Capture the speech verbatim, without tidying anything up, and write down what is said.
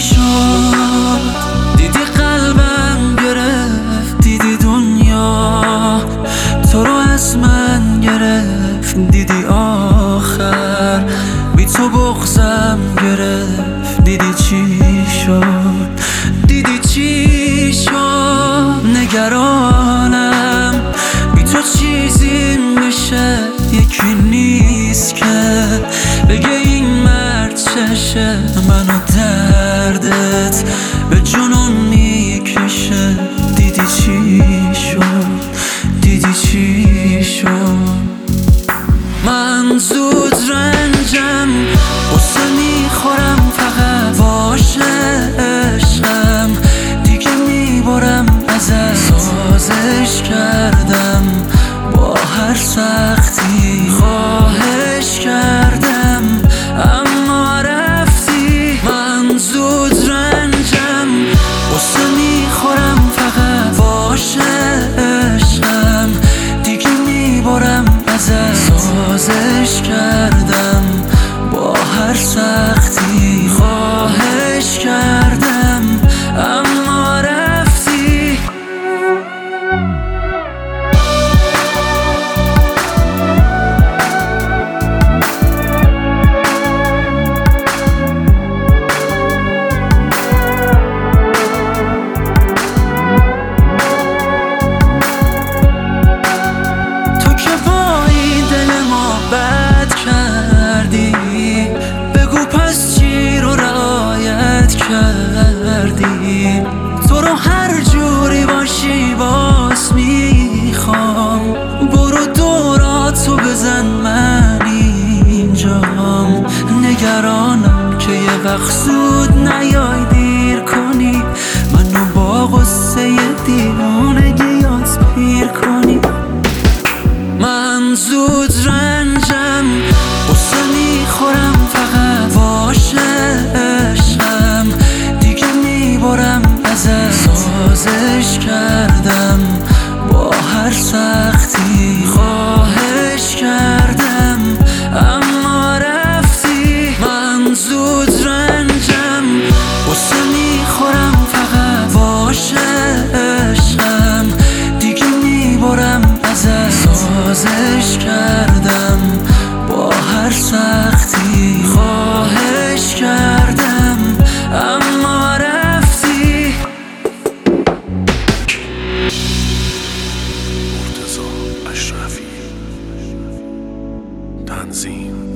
شد؟ دیدی قلبم گرفت، دیدی دنیا تو رو از من گرفت، دیدی آخر بی تو بغضم گرفت. دیدی چی شد؟ دیدی چی شد؟ نگرانم بی تو چیزی میشه، یکی نیست که بگه این مرد چشه. منو دردت به جنون میکشه. دیدی چی شد؟ دیدی چی شد؟ من زود رنجم قصه میخورم، فقط باشه عشقم دیگه میبرم ازت. سازش کردم با هر سختی، خواهش کردم اما رفتی. من زود رنجم قصه میخورم، فقط باشه عشقم دیگه میبرم ازت. سازش کردم با هر سختی، خواهش کردم اما رفتی. تو که با این دل ما بد کردی، بگو پس چی رو رعایت کردی؟ تو رو هر جوری باشی باز میخوام، برو دوراتو بزن من اینجام. نگرانم که یه وقت زود نیای دیر کنی، منو با غصه دیوانگیات پیر کنی. من زود رنجم قصه میخورم، فقط باشه عشقم دیگه میبرم ازت. سازش کردم با هر سختی، خواهش کردم اما رفتی. من زود رنجم قصه میخورم، فقط باشه عشقم دیگه میبرم ازت. سازش کردم با هر سختی، خواهش کردم اما رفتی. مرتضی اشرفی، تنظیم